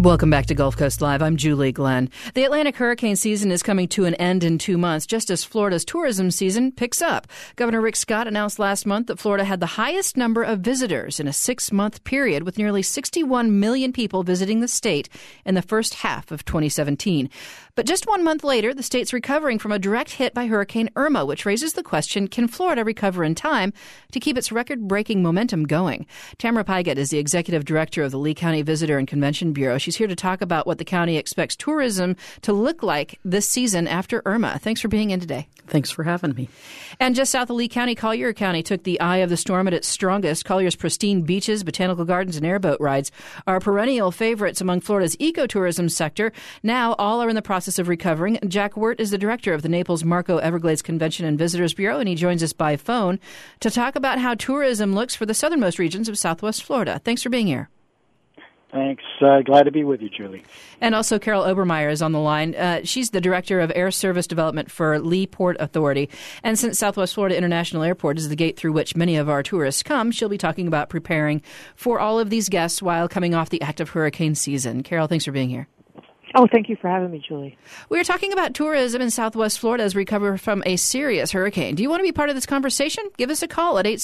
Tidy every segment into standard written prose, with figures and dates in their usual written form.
Welcome back to Gulf Coast Live. I'm Julie Glenn. The Atlantic hurricane season is coming to an end in 2 months, just as Florida's tourism season picks up. Governor Rick Scott announced last month that Florida had the highest number of visitors in a 6-month period, with nearly 61 million people visiting the state in the first half of 2017. But just 1 month later, the state's recovering from a direct hit by Hurricane Irma, which raises the question, can Florida recover in time to keep its record-breaking momentum going? Tamara Pygott is the executive director of the Lee County Visitor and Convention Bureau. She's here to talk about what the county expects tourism to look like this season after Irma. Thanks for being in today. Thanks for having me. And just south of Lee County, Collier County took the eye of the storm at its strongest. Collier's pristine beaches, botanical gardens, and airboat rides are perennial favorites among Florida's ecotourism sector. Now all are in the process of recovering. Jack Wirt is the director of the Naples Marco Everglades Convention and Visitors Bureau, and he joins us by phone to talk about how tourism looks for the southernmost regions of Southwest Florida. Thanks for being here. Thanks. Glad to be with you, Julie. And also Carol Obermeyer is on the line. She's the Director of Air Service Development for Lee Port Authority. And since Southwest Florida International Airport is the gate through which many of our tourists come, she'll be talking about preparing for all of these guests while coming off the active hurricane season. Carol, thanks for being here. Oh, thank you for having me, Julie. We were talking about tourism in Southwest Florida as we recover from a serious hurricane. Do you want to be part of this conversation? Give us a call at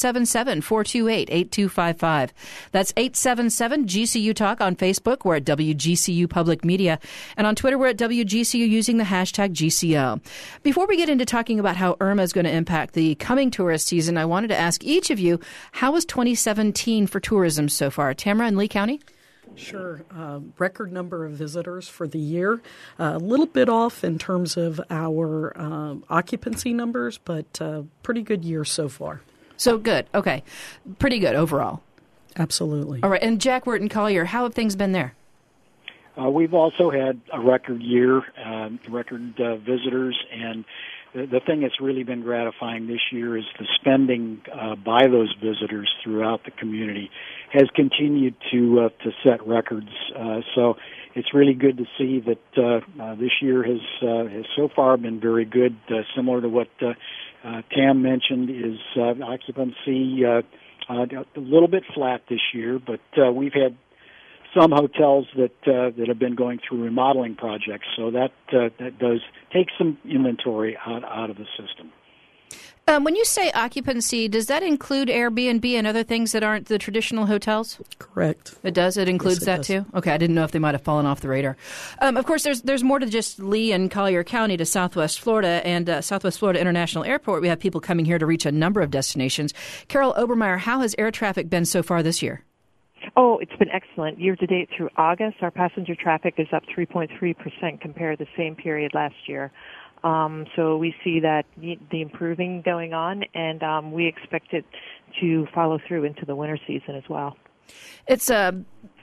877-428-8255. That's 877-GCU Talk on Facebook. We're at WGCU Public Media. And on Twitter, we're at WGCU using the hashtag GCO. Before we get into talking about how Irma is going to impact the coming tourist season, I wanted to ask each of you, how was 2017 for tourism so far? Tamara in Lee County? Sure. Record number of visitors for the year. A little bit off in terms of our occupancy numbers, but pretty good year so far. So good. Okay. Pretty good overall. Absolutely. All right. And Jack Wirt and Collier, how have things been there? We've also had a record year, record visitors, and the thing that's really been gratifying this year is the spending by those visitors throughout the community has continued to set records. So it's really good to see that this year has so far been very good. Similar to what Tam mentioned, is occupancy a little bit flat this year, but we've had some hotels that have been going through remodeling projects, so that does take some inventory out of the system. When you say occupancy, does that include Airbnb and other things that aren't the traditional hotels? Correct. It does? It includes yes, it that does. too? Okay, I didn't know if they might have fallen off the radar. Of course, there's more to just Lee and Collier County to Southwest Florida, and Southwest Florida International Airport. We have people coming here to reach a number of destinations. Carol Obermeyer, how has air traffic been so far this year? Oh, it's been excellent. Year-to-date through August, our passenger traffic is up 3.3% compared to the same period last year. So we see that the improving going on, and we expect it to follow through into the winter season as well. It's a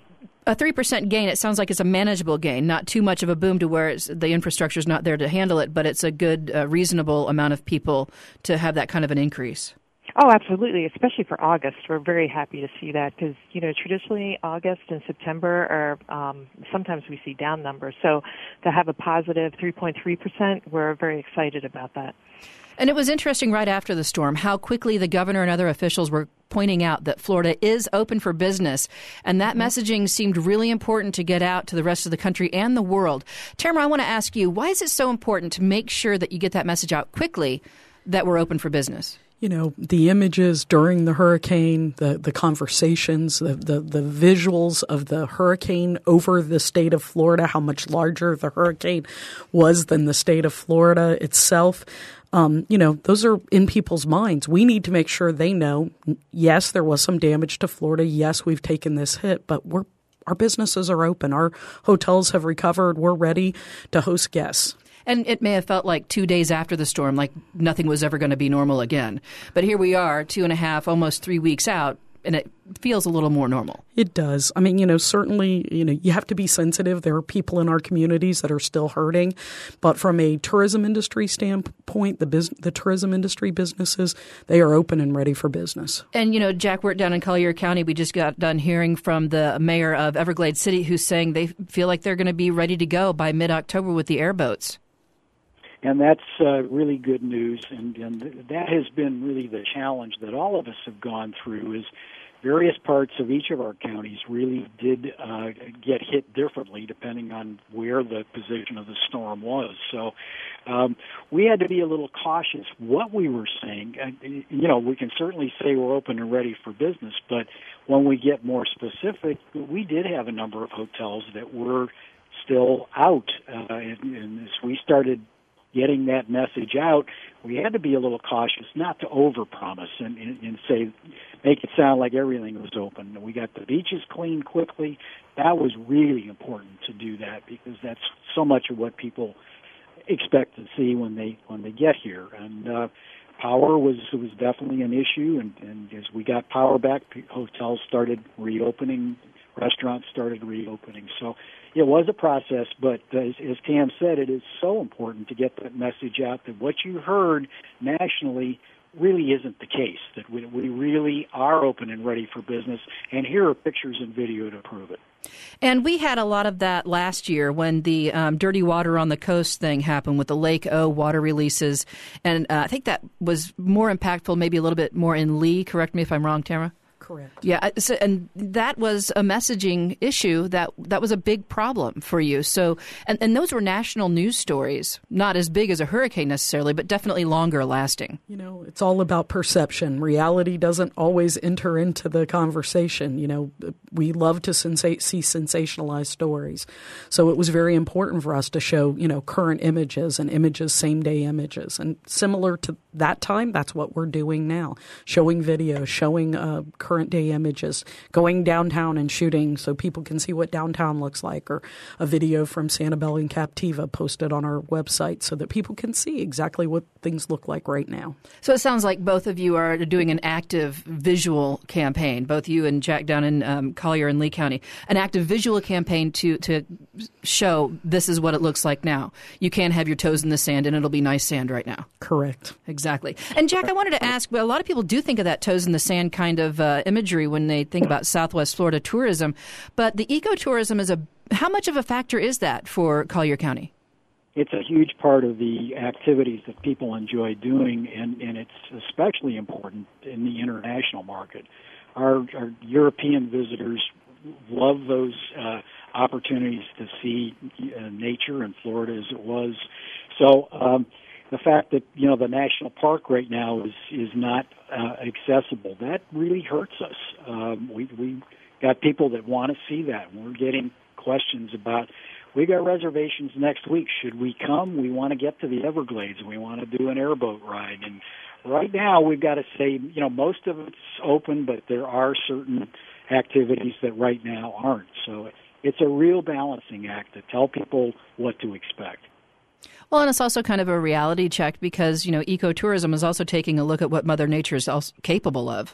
3% gain. It sounds like it's a manageable gain, not too much of a boom to where the infrastructure is not there to handle it, but it's a good, reasonable amount of people to have that kind of an increase. Oh, absolutely, especially for August. We're very happy to see that because, traditionally August and September are sometimes we see down numbers. So to have a positive 3.3%, we're very excited about that. And it was interesting right after the storm how quickly the governor and other officials were pointing out that Florida is open for business. And that messaging seemed really important to get out to the rest of the country and the world. Tamara, I want to ask you, why is it so important to make sure that you get that message out quickly that we're open for business? The images during the hurricane, the conversations, the visuals of the hurricane over the state of Florida, how much larger the hurricane was than the state of Florida itself. Those are in people's minds. We need to make sure they know, yes, there was some damage to Florida. Yes, we've taken this hit, but our businesses are open. Our hotels have recovered. We're ready to host guests. And it may have felt like 2 days after the storm, like nothing was ever going to be normal again. But here we are, 2.5, almost 3 weeks out, and it feels a little more normal. It does. I mean, certainly, you have to be sensitive. There are people in our communities that are still hurting. But from a tourism industry standpoint, the tourism industry businesses, they are open and ready for business. And, Jack Wirt down in Collier County, we just got done hearing from the mayor of Everglades City who's saying they feel like they're going to be ready to go by mid-October with the airboats. And that's really good news, and that has been really the challenge that all of us have gone through, is various parts of each of our counties really did get hit differently depending on where the position of the storm was. So we had to be a little cautious what we were saying. We can certainly say we're open and ready for business, but when we get more specific, we did have a number of hotels that were still out. And as we started getting that message out, we had to be a little cautious not to overpromise and say, make it sound like everything was open. We got the beaches cleaned quickly. That was really important to do that because that's so much of what people expect to see when they get here. And power was definitely an issue, and as we got power back, hotels started reopening, restaurants started reopening. So it was a process, but as Tam said, it is so important to get that message out that what you heard nationally really isn't the case, that we really are open and ready for business, and here are pictures and video to prove it. And we had a lot of that last year when the dirty water on the coast thing happened with the Lake O water releases, and I think that was more impactful, maybe a little bit more in Lee. Correct me if I'm wrong, Tamara. Correct. Yeah, so, and that was a messaging issue that was a big problem for you. So, and those were national news stories, not as big as a hurricane necessarily, but definitely longer lasting. It's all about perception. Reality doesn't always enter into the conversation. We love to see sensationalized stories. So it was very important for us to show, current images and images, same-day images. And similar to that time, that's what we're doing now, showing video, showing current day images, going downtown and shooting so people can see what downtown looks like, or a video from Sanibel and Captiva posted on our website so that people can see exactly what things look like right now. So it sounds like both of you are doing an active visual campaign, both you and Jack down in Collier and Lee County, an active visual campaign to show this is what it looks like now. You can't have your toes in the sand and it'll be nice sand right now. Correct. Exactly. And Jack, I wanted to ask, a lot of people do think of that toes in the sand kind of imagery when they think about Southwest Florida tourism, but the ecotourism how much of a factor is that for Collier County? It's a huge part of the activities that people enjoy doing, and it's especially important in the international market. Our European visitors love those opportunities to see nature in Florida as it was. So the fact that the national park right now is not accessible, that really hurts us. We got people that want to see that. We're getting questions about, we got reservations next week. Should we come? We want to get to the Everglades. We want to do an airboat ride. And right now we've got to say, most of it's open, but there are certain activities that right now aren't. So it's a real balancing act to tell people what to expect. Well, and it's also kind of a reality check because, ecotourism is also taking a look at what Mother Nature is also capable of.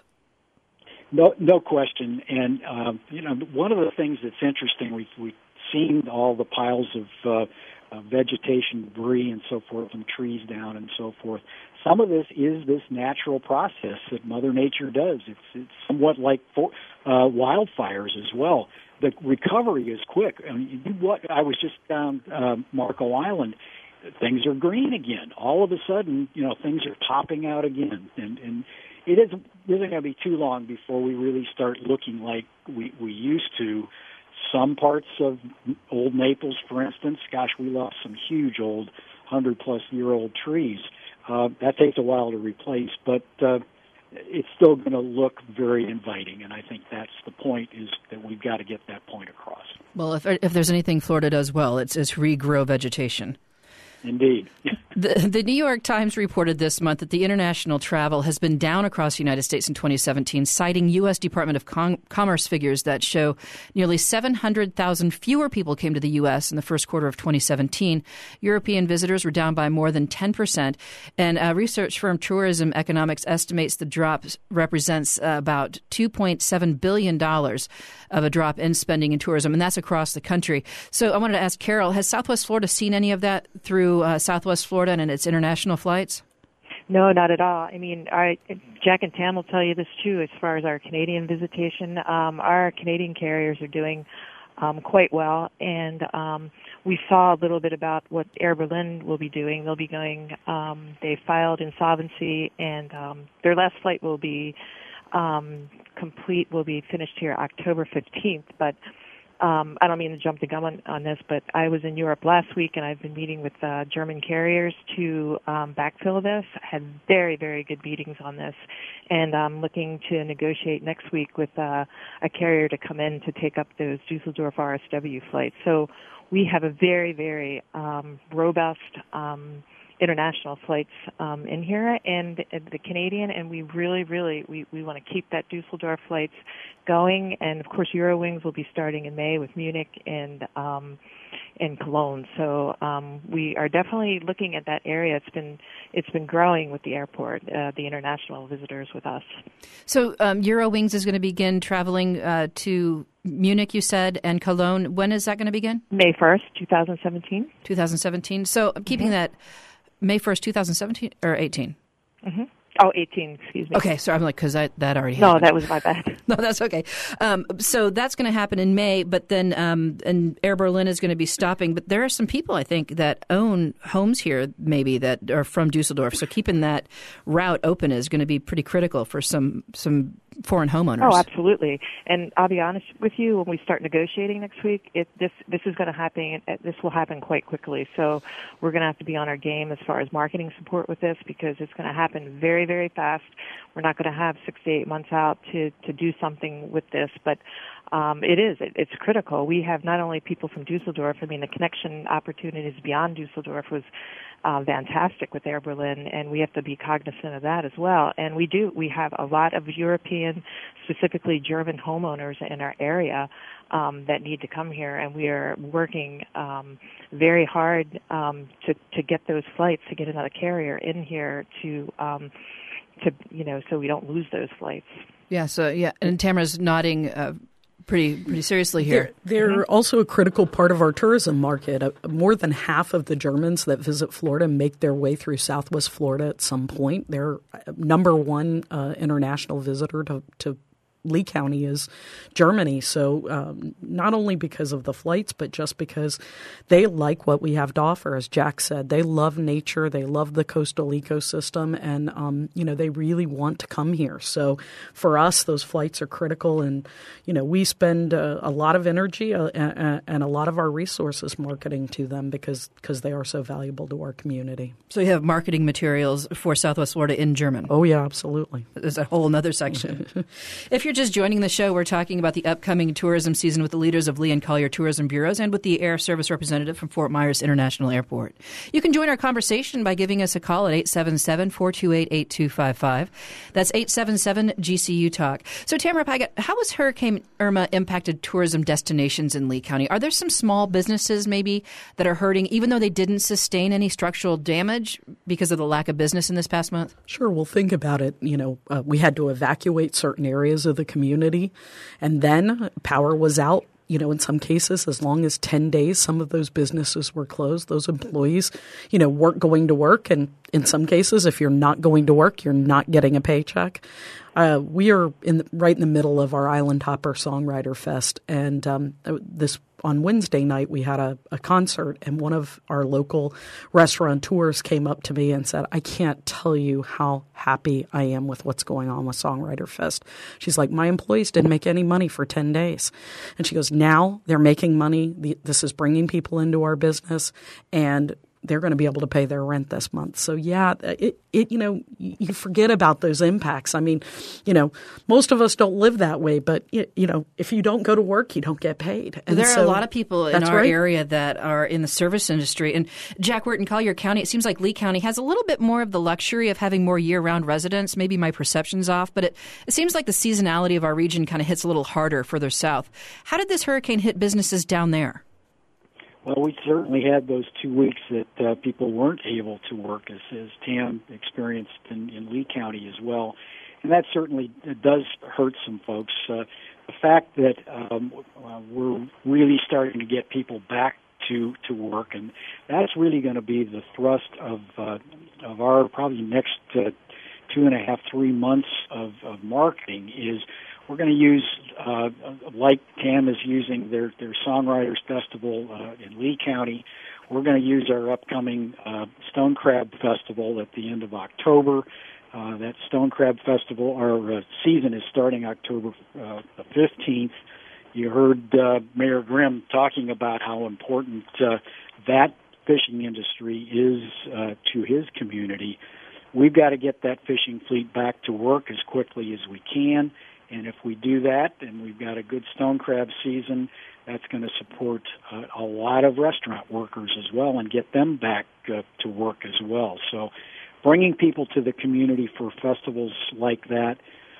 No question. And, one of the things that's interesting, we've seen all the piles of vegetation, debris, and so forth, and trees down and so forth. Some of this is this natural process that Mother Nature does. It's somewhat like wildfires as well. The recovery is quick. I was just down Marco Island. Things are green again. All of a sudden, things are popping out again. And it isn't going to be too long before we really start looking like we used to. Some parts of Old Naples, for instance, we lost some huge old 100-plus-year-old trees. That takes a while to replace, but it's still going to look very inviting, and I think that's the point, is that we've got to get that point across. Well, if there's anything Florida does well, it's regrow vegetation. Indeed. The New York Times reported this month that the international travel has been down across the United States in 2017, citing U.S. Department of Commerce figures that show nearly 700,000 fewer people came to the U.S. in the first quarter of 2017. European visitors were down by more than 10%, and research firm Tourism Economics estimates the drop represents about $2.7 billion of a drop in spending in tourism, and that's across the country. So I wanted to ask Carol, has Southwest Florida seen any of that through Southwest Florida and its international flights? No, not at all. I mean, Jack and Tam will tell you this too. As far as our Canadian visitation, our Canadian carriers are doing quite well, and we saw a little bit about what Air Berlin will be doing. They'll be going. They filed insolvency, and their last flight will be complete will be finished here October 15th, but I don't mean to jump the gun on this, but I was in Europe last week, and I've been meeting with German carriers to backfill this. I had very, very good meetings on this, and I'm looking to negotiate next week with a carrier to come in to take up those Dusseldorf RSW flights. So we have a very, very robust international flights in here, and the Canadian, and we really we want to keep that Dusseldorf flights going, and of course Eurowings will be starting in May with Munich and Cologne. So we are definitely looking at that area. It's been growing with the airport, the international visitors with us. So Eurowings is going to begin traveling to Munich, you said, and Cologne. When is that going to begin? May 1st, 2017. 2017. So I'm keeping that May 1st, 2017 or 18? Mm-hmm. Oh, 18, excuse me. Okay, so I'm like, because that already happened. No, that was my bad. No, that's okay. So that's going to happen in May, but then and Air Berlin is going to be stopping. But there are some people, I think, that own homes here, maybe, that are from Dusseldorf. So keeping that route open is going to be pretty critical for some foreign homeowners. Oh, absolutely. And I'll be honest with you, when we start negotiating next week, this is going to happen. This will happen quite quickly. So we're going to have to be on our game as far as marketing support with this, because it's going to happen very, very fast. We're not going to have 6 to 8 months out to do something with this, but it's critical. We have not only people from Dusseldorf. I mean, the connection opportunities beyond Dusseldorf was fantastic with Air Berlin, and we have to be cognizant of that as well. And we have a lot of European, specifically German homeowners in our area that need to come here, and we are working very hard to get those flights, to get another carrier in here to so we don't lose those flights. Yeah. So and Tamara's nodding pretty seriously here. They're also a critical part of our tourism market. More than half of the Germans that visit Florida make their way through Southwest Florida at some point. Their number one international visitor to Lee County is Germany. So not only because of the flights, but just because they like what we have to offer. As Jack said, they love nature. They love the coastal ecosystem. And, they really want to come here. So for us, those flights are critical. And, we spend a lot of energy and a lot of our resources marketing to them because they are so valuable to our community. So you have marketing materials for Southwest Florida in German. Oh, yeah, absolutely. There's a whole other section. If you're just joining the show, we're talking about the upcoming tourism season with the leaders of Lee and Collier Tourism Bureaus and with the Air Service representative from Fort Myers International Airport. You can join our conversation by giving us a call at 877-428-8255. That's 877-GCU-TALK. So, Tamara Paget, how has Hurricane Irma impacted tourism destinations in Lee County? Are there some small businesses maybe that are hurting, even though they didn't sustain any structural damage because of the lack of business in this past month? Sure. Well, think about it. We had to evacuate certain areas of the community, and then power was out. In some cases, as long as 10 days, some of those businesses were closed. Those employees, weren't going to work. And in some cases, if you're not going to work, you're not getting a paycheck. We are right in the middle of our Island Hopper Songwriter Fest. And on Wednesday night, we had a concert, and one of our local restaurateurs came up to me and said, I can't tell you how happy I am with what's going on with Songwriter Fest. She's like, my employees didn't make any money for 10 days. And she goes, now they're making money. This is bringing people into our business, and they're going to be able to pay their rent this month. So, yeah, you forget about those impacts. I mean, most of us don't live that way, but, if you don't go to work, you don't get paid. And there are a lot of people in our area that are in the service industry. And Jack Wirt in Collier County, it seems like Lee County has a little bit more of the luxury of having more year-round residents. Maybe my perception's off, but it seems like the seasonality of our region kind of hits a little harder further south. How did this hurricane hit businesses down there? Well, we certainly had those 2 weeks that people weren't able to work, as Tam experienced in Lee County as well. And that certainly does hurt some folks. The fact that we're really starting to get people back to work, and that's really going to be the thrust of our probably next 2.5, 3 months of marketing is we're going to use, like Tam is using their Songwriters Festival in Lee County, we're going to use our upcoming Stone Crab Festival at the end of October. That Stone Crab Festival, our season is starting October the 15th. You heard Mayor Grimm talking about how important that fishing industry is to his community. We've got to get that fishing fleet back to work as quickly as we can. And if we do that, and we've got a good stone crab season, that's going to support a lot of restaurant workers as well and get them back to work as well. So bringing people to the community for festivals like that,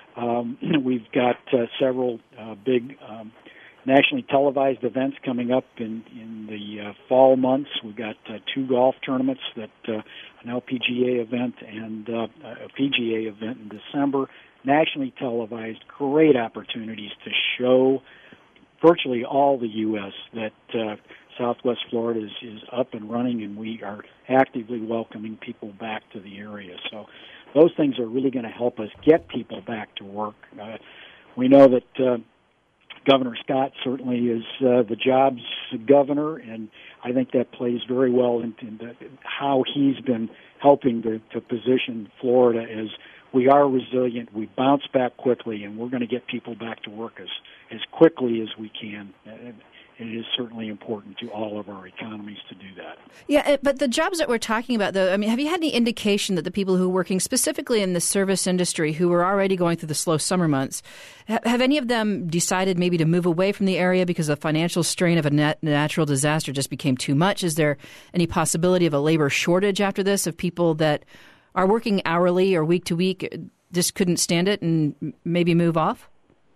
we've got several big nationally televised events coming up in the fall months. We've got 2 golf tournaments, that an LPGA event and a PGA event in December. Nationally televised, great opportunities to show virtually all the U.S. that Southwest Florida is up and running, and we are actively welcoming people back to the area. So those things are really going to help us get people back to work. We know that Governor Scott certainly is the jobs governor, and I think that plays very well into how he's been helping to position Florida as we are resilient, we bounce back quickly, and we're going to get people back to work as quickly as we can. And it is certainly important to all of our economies to do that. Yeah, but the jobs that we're talking about, though, I mean, have you had any indication that the people who are working specifically in the service industry who are already going through the slow summer months, have any of them decided maybe to move away from the area because the financial strain of a natural disaster just became too much? Is there any possibility of a labor shortage after this, of people that are working hourly or week to week just couldn't stand it and maybe move off?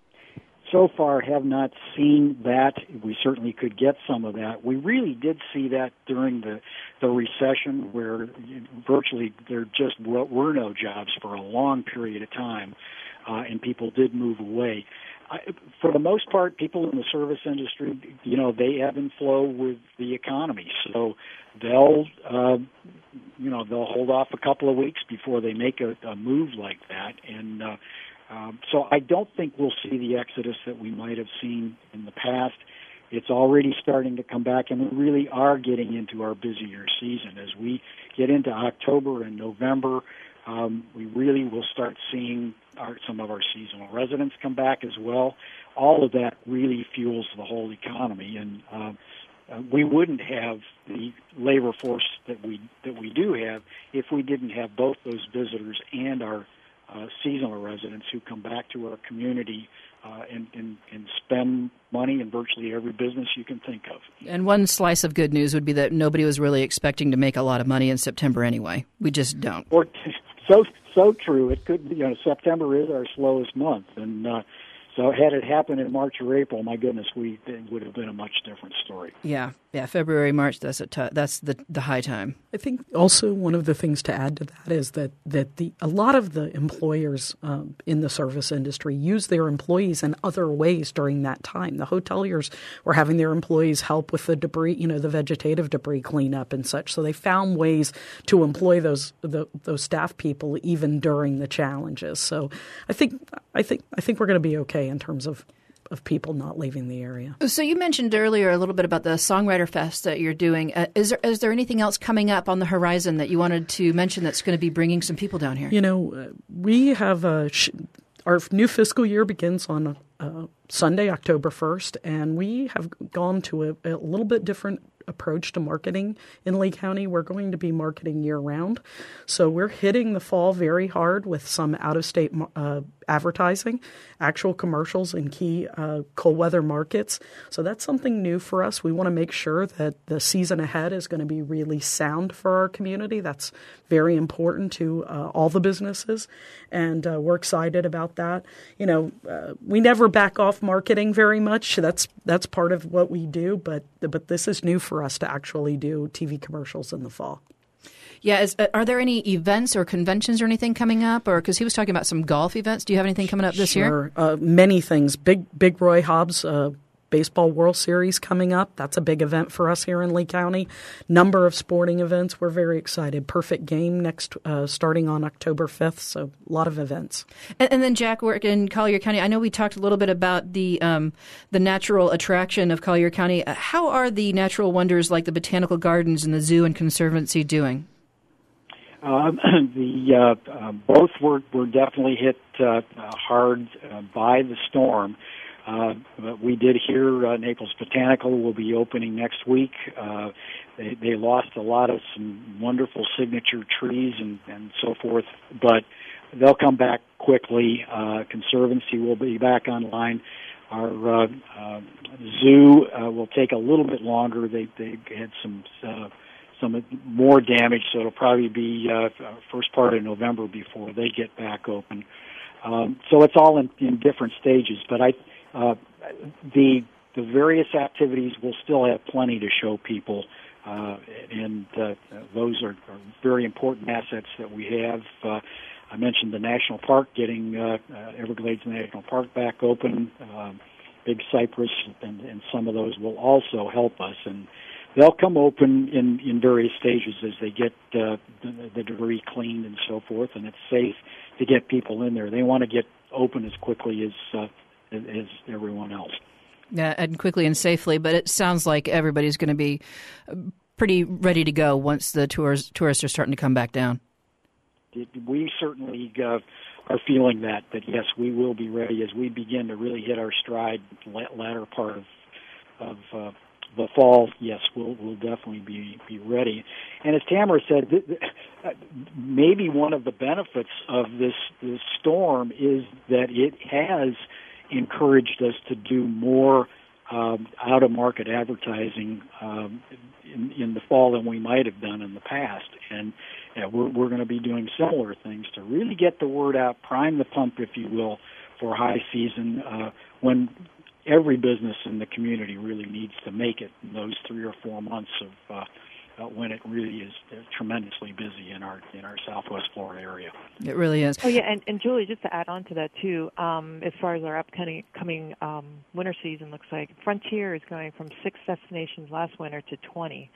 So far, have not seen that. We certainly could get some of that. We really did see that during the recession, where virtually there just were no jobs for a long period of time, and people did move away. For the most part, people in the service industry, they ebb and flow with the economy. So they'll hold off a couple of weeks before they make a move like that. And so I don't think we'll see the exodus that we might have seen in the past. It's already starting to come back, and we really are getting into our busier season. As we get into October and November, we really will start seeing some of our seasonal residents come back as well. All of that really fuels the whole economy, and we wouldn't have the labor force that we do have if we didn't have both those visitors and our seasonal residents who come back to our community and spend money in virtually every business you can think of. And one slice of good news would be that nobody was really expecting to make a lot of money in September anyway. We just don't. So true. It could be. September is our slowest month, and so had it happened in March or April, my goodness, it would have been a much different story. Yeah. February, March. That's the high time. I think also one of the things to add to that is that a lot of the employers in the service industry use their employees in other ways during that time. The hoteliers were having their employees help with the debris, the vegetative debris cleanup and such. So they found ways to employ those staff people even during the challenges. So I think we're going to be okay in terms of people not leaving the area. So you mentioned earlier a little bit about the Songwriter Fest that you're doing. Is there anything else coming up on the horizon that you wanted to mention that's going to be bringing some people down here? We have our new fiscal year begins on Sunday, October 1st, and we have gone to a little bit different approach to marketing in Lee County. We're going to be marketing year-round. So we're hitting the fall very hard with some out-of-state advertising, actual commercials in key cold weather markets. So that's something new for us. We want to make sure that the season ahead is going to be really sound for our community. That's very important to all the businesses, and we're excited about that. We never back off marketing very much. That's part of what we do, but this is new for us to actually do TV commercials in the fall. Yeah, are there any events or conventions or anything coming up? Or because he was talking about some golf events, do you have anything coming up this year? Sure, many things. Big Roy Hobbs Baseball World Series coming up. That's a big event for us here in Lee County. Number of sporting events. We're very excited. Perfect Game next, starting on October 5th. So a lot of events. And then Jack, we're in Collier County. I know we talked a little bit about the natural attraction of Collier County. How are the natural wonders like the botanical gardens and the zoo and conservancy doing? Both were definitely hit hard by the storm. But we did hear Naples Botanical will be opening next week. They lost a lot of some wonderful signature trees and so forth, but they'll come back quickly. Conservancy will be back online. Our zoo will take a little bit longer. They had some more damage, so it'll probably be first part of November before they get back open. So it's all in different stages, but the various activities will still have plenty to show people, and those are very important assets that we have. I mentioned the National Park getting Everglades National Park back open. Big Cypress and some of those will also help us, and they'll come open in various stages as they get the debris cleaned and so forth, and it's safe to get people in there. They want to get open as quickly as everyone else. Yeah, and quickly and safely, but it sounds like everybody's going to be pretty ready to go once the tourists are starting to come back down. We certainly are feeling that yes, we will be ready as we begin to really hit our stride latter part of the fall. Yes, we'll definitely be ready. And as Tamara said, maybe one of the benefits of this storm is that it has encouraged us to do more out-of-market advertising in the fall than we might have done in the past. And we're going to be doing similar things to really get the word out, prime the pump, if you will, for high season when every business in the community really needs to make it in those 3 or 4 months of when it really is tremendously busy in our Southwest Florida area. It really is. Oh yeah, and Julie, just to add on to that too, as far as our upcoming winter season looks like, Frontier is going from 6 destinations last winter to 20.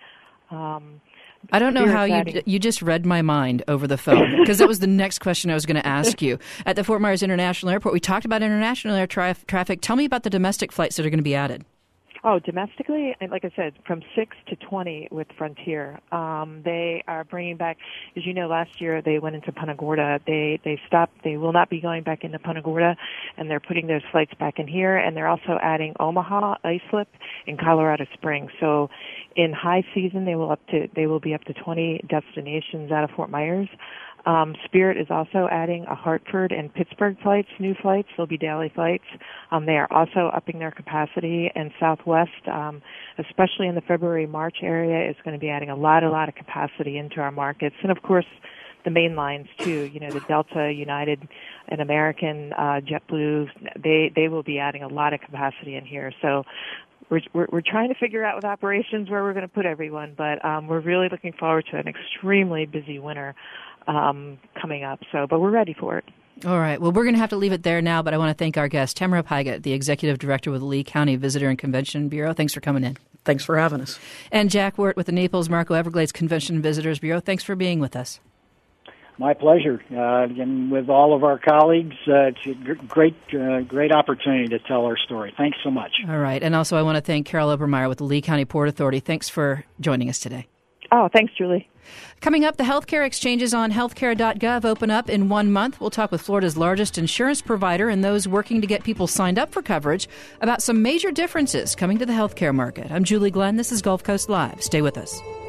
I don't know how you just read my mind over the phone, because that was the next question I was going to ask you. At the Fort Myers International Airport, we talked about international air traffic. Tell me about the domestic flights that are going to be added. Oh, domestically, like I said, from 6 to 20 with Frontier. They are bringing back, as you know, last year they went into Punta Gorda. They stopped. They will not be going back into Punta Gorda, and they're putting those flights back in here. And they're also adding Omaha, Islip, and Colorado Springs. So, in high season, they will be up to 20 destinations out of Fort Myers. Spirit is also adding a Hartford and Pittsburgh flights, new flights. They'll be daily flights. They are also upping their capacity, and Southwest, especially in the February-March area, is going to be adding a lot of capacity into our markets. And, of course, the main lines, too. You know, the Delta, United, and American, JetBlue, they will be adding a lot of capacity in here. So we're trying to figure out with operations where we're going to put everyone, but we're really looking forward to an extremely busy winter coming up. But we're ready for it. All right. Well, we're going to have to leave it there now, but I want to thank our guest, Tamara Pygott, the Executive Director with the Lee County Visitor and Convention Bureau. Thanks for coming in. Thanks for having us. And Jack Wirt with the Naples Marco Everglades Convention and Visitors Bureau. Thanks for being with us. My pleasure. And with all of our colleagues, it's a great opportunity to tell our story. Thanks so much. All right. And also I want to thank Carol Obermeyer with the Lee County Port Authority. Thanks for joining us today. Oh, thanks, Julie. Coming up, the healthcare exchanges on healthcare.gov open up in 1 month. We'll talk with Florida's largest insurance provider and those working to get people signed up for coverage about some major differences coming to the healthcare market. I'm Julie Glenn. This is Gulf Coast Live. Stay with us.